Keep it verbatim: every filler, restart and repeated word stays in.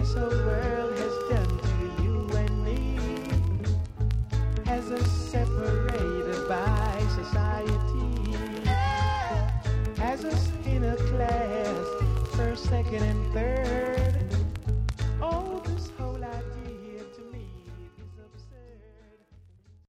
this whole world has done to you and me, has us separated by society, has us in a class, first, second, and third.